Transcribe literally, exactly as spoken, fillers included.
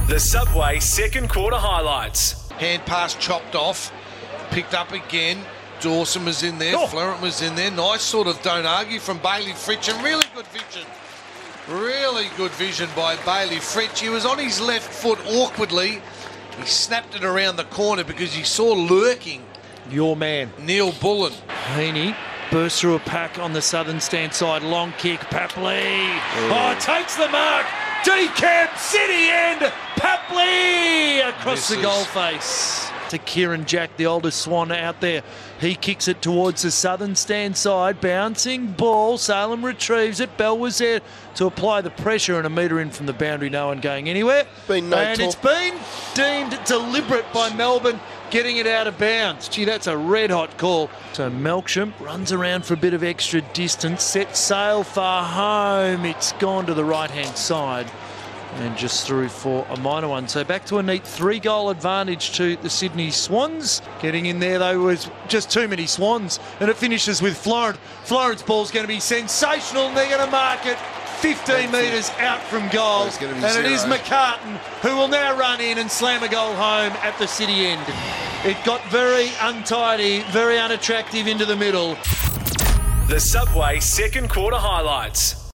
The Subway second quarter highlights. Hand pass chopped off, picked up again. Dawson was in there, oh. Florent was in there. Nice sort of don't argue from Bailey Fritsch, and really good vision. Really good vision by Bailey Fritsch. He was on his left foot awkwardly. He snapped it around the corner because he saw lurking your man, Neil Bullen. Heaney bursts through a pack on the southern stand side. Long kick, Papley. Oh, takes the mark. Decamp, City end. Papley across Misses. the goal face. To Kieran Jack, the oldest swan out there. He kicks it towards the southern stand side. Bouncing ball. Salem retrieves it. Bell was there to apply the pressure, and a metre in from the boundary. No one going anywhere. Been no and talk. It's been deemed deliberate by Melbourne, getting it out of bounds. Gee, that's a red-hot call. So Melksham runs around for a bit of extra distance. Sets sail for home. It's gone to the right-hand side. And just through for a minor one. So back to a neat three-goal advantage to the Sydney Swans. Getting in there, though, was just too many Swans. And it finishes with Florent. Florent's ball's going to be sensational, and they're going to mark it fifteen metres out from goal. And zero. It is McCartan who will now run in and slam a goal home at the City end. It got very untidy, very unattractive into the middle. The Subway second quarter highlights.